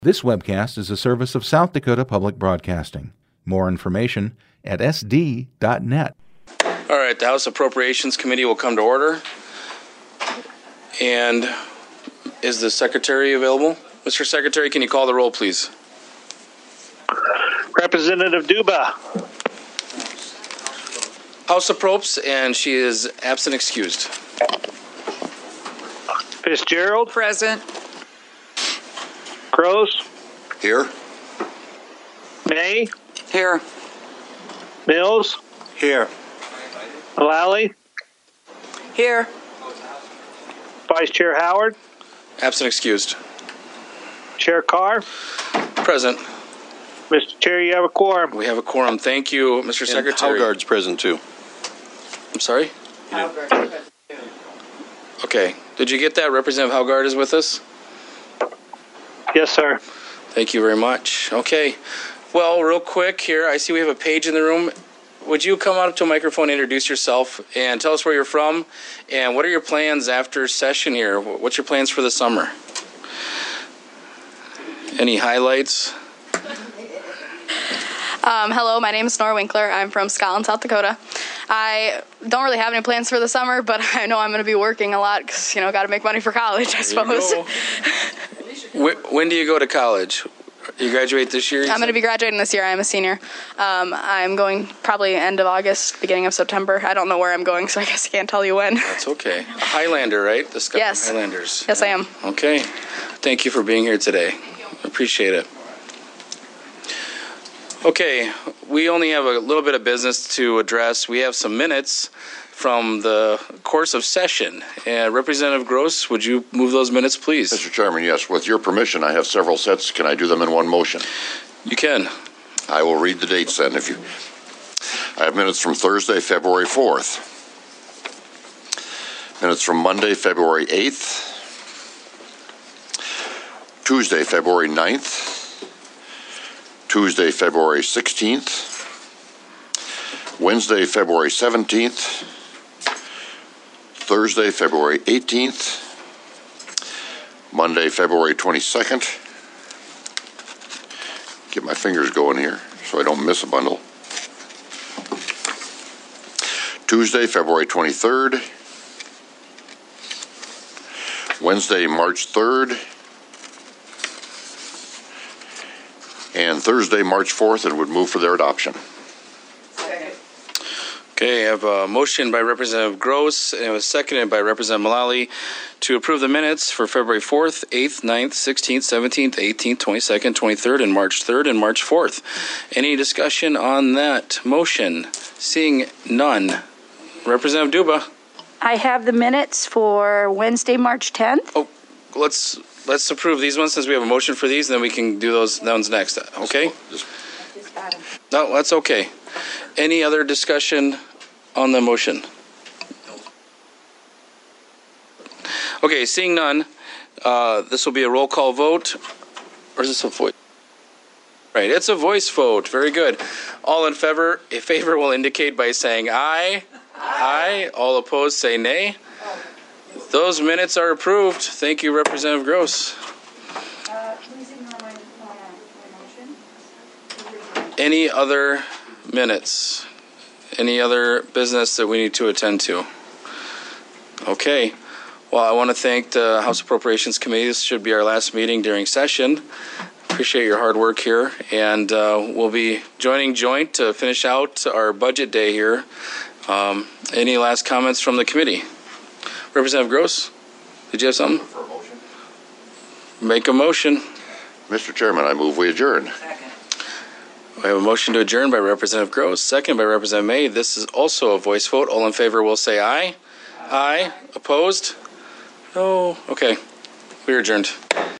This webcast is a service of South Dakota Public Broadcasting. More information at sd.net. All right, the House Appropriations Committee will come to order. And is the Secretary available? Mr. Secretary, can you call the roll, please? Representative Duba. House Appropes, and she is absent excused. Fitzgerald. Present. Gross. Here. May. Here. Mills. Here. Mullally. Here. Vice Chair Howard. Absent excused. Chair Carr. Present. Mr. Chair, you have a quorum. We have a quorum. Thank you, Mr. Secretary. Howgard's present too. I'm sorry? Okay. Did you get that? Representative Howgard is with us? Yes, sir. Thank you very much. Okay. Well, real quick here, I see we have a page in the room. Would you come up to a microphone, introduce yourself, and tell us where you're from, and what are your plans after session here? What's your plans for the summer? Any highlights? Hello, my name is Nora Winkler. I'm from Scotland, South Dakota. I don't really have any plans for the summer, but I know I'm going to be working a lot because, got to make money for college, I suppose. When do you go to college? You graduate this year? I'm going to be graduating this year. I'm a senior. I'm going probably end of August, beginning of September. I don't know where I'm going, so I guess I can't tell you when. That's okay. A Highlander, right? The Scotland Yes. Highlanders. Yes, I am. Okay. Thank you for being here today. Appreciate it. Okay, we only have a little bit of business to address. We have some minutes from the course of session. Representative Gross, would you move those minutes, please? Mr. Chairman, yes. With your permission, I have several sets. Can I do them in one motion? You can. I will read the dates then. I have minutes from Thursday, February 4th. Minutes from Monday, February 8th. Tuesday, February 9th. Tuesday, February 16th. Wednesday, February 17th. Thursday, February 18th. Monday, February 22nd. Get my fingers going here so I don't miss a bundle. Tuesday, February 23rd. Wednesday, March 3rd. And Thursday, March 4th, and would move for their adoption. Okay, I have a motion by Representative Gross, and it was seconded by Representative Mullally to approve the minutes for February 4th, 8th, 9th, 16th, 17th, 18th, 22nd, 23rd, and March 3rd, and March 4th. Any discussion on that motion? Seeing none. Representative Duba. I have the minutes for Wednesday, March 10th. Oh, let's approve these ones since we have a motion for these, and then we can do those ones next. Okay? No, that's okay. Any other discussion on the motion? Okay, seeing none, this will be a roll call vote. Or is this a voice? Right, it's a voice vote. Very good. All in favor will indicate by saying aye. Aye. All opposed say nay. Those minutes are approved. Thank you, Representative Gross. Please ignore my motion. Any other minutes? Any other business that we need to attend to? Okay. Well, I want to thank the House Appropriations Committee. This should be our last meeting during session. Appreciate your hard work here. And we'll be joining joint to finish out our budget day here. Any last comments from the committee? Representative Gross, did you have something? For a motion. Make a motion. Mr. Chairman, I move we adjourn. We have a motion to adjourn by Representative Gross, second by Representative May. This is also a voice vote. All in favor will say aye. Aye. Opposed? No. Okay. We are adjourned.